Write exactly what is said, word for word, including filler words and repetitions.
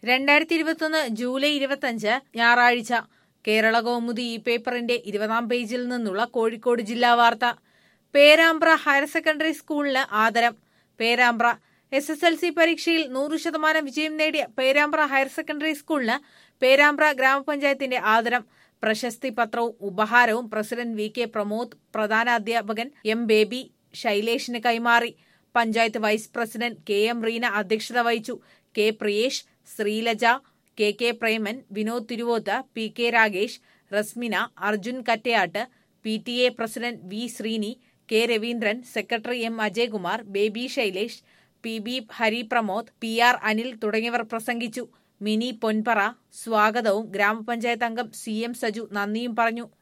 രണ്ടായിരത്തി ഇരുപത്തൊന്ന് ജൂലൈ ഇരുപത്തിയഞ്ച് ഞായറാഴ്ച കേരള കൗമുദി ഈ പേപ്പറിന്റെ ഇരുപതാം പേജിൽ നിന്നുള്ള കോഴിക്കോട് ജില്ലാ വാർത്ത. പേരാമ്പ്ര ഹയർ സെക്കൻഡറി സ്കൂളിന് ആദരം. Perambra S S L C പരീക്ഷയിൽ നൂറ് ശതമാനം വിജയം നേടിയ പേരാമ്പ്ര ഹയർ സെക്കൻഡറി സ്കൂളിന് പേരാമ്പ്ര ഗ്രാമപഞ്ചായത്തിന്റെ ആദരം. പ്രശസ്തി പത്രവും ഉപഹാരവും പ്രസിഡന്റ് വി കെ പ്രമോദ് പ്രധാനാധ്യാപകൻ എം ബേബി ശൈലേഷിന് കൈമാറി. Panchayat vice president K M Reena അധ്യക്ഷത വഹിച്ചു. K Priyesh, Sreelaja, K K Preman, Vinod Thiruvoth, P K Ragesh, Rasmina, Arjun Kattayat, P T A president V Sreeni, K Raveendran, secretary M Ajaykumar, Baby Sailesh, P B Haripramod, P R Anil തുടങ്ങിയവർ പ്രസംഗിച്ചു. മിനി പൊൻപറ സ്വാഗതവും ഗ്രാമപഞ്ചായത്ത് അംഗം സി എം സജു നന്ദിയും പറഞ്ഞു.